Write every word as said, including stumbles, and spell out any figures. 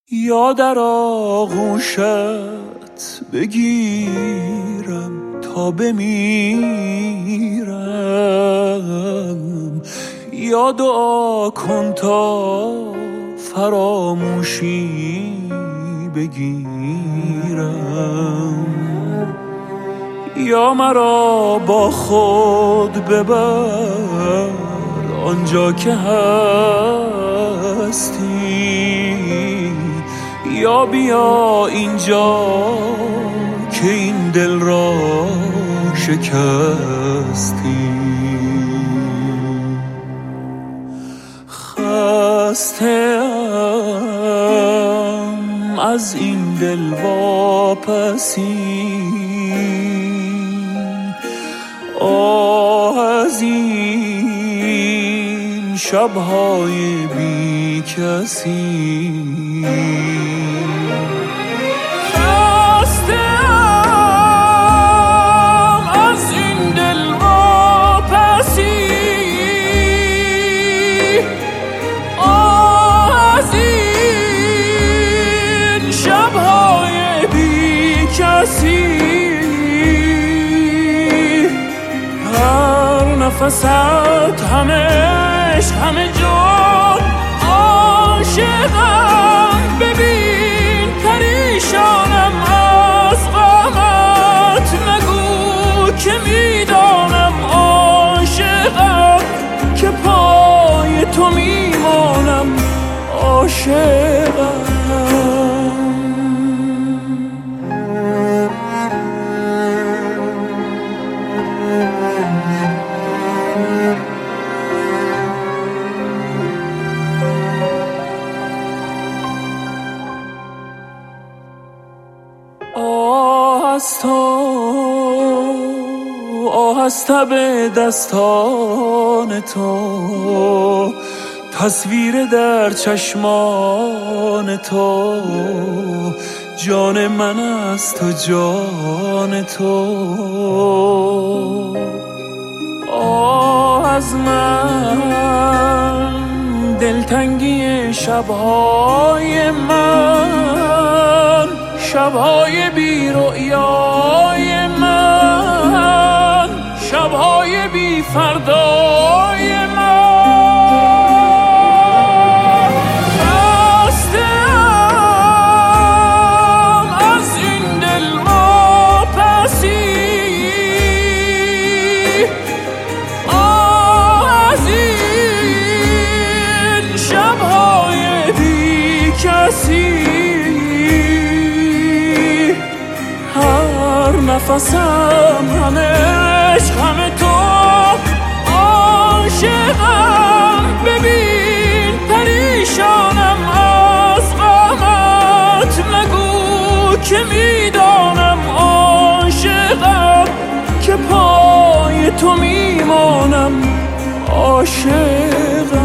یا در آغوشت بگیرم تا بمیرم، یا دعا کن تا فراموشی بگیرم، یا مرا با خود ببر آنجا که هستی، یا بیا اینجا که این دل را شکستی. خسته‌ام از این دل واپسی، آه از این شب‌های بی کسی. خسته‌ام از این دل واپسی، آه از این شب‌های بی کسی. نفست همه عشق همه جان عاشقم، ببین پریشانم از غمت، نگو که میدانم عاشقم، که پای تو میمانم عاشقم. آه از تو، آه از تب دستان تو، تصویر در چشمان تو، جان من است و جان تو. آه از من دلتنگی شب‌های من، شب‌های بی رؤیای من، شب‌های بی فردای من. خسته‌ام از این دل واپسی، آه از این شب‌های بی کسی. نفسم همه عشق همه تو عاشقم، ببین پریشانم از غمت، نگو که میدانم عاشقم، که پای تو میمانم عاشقم.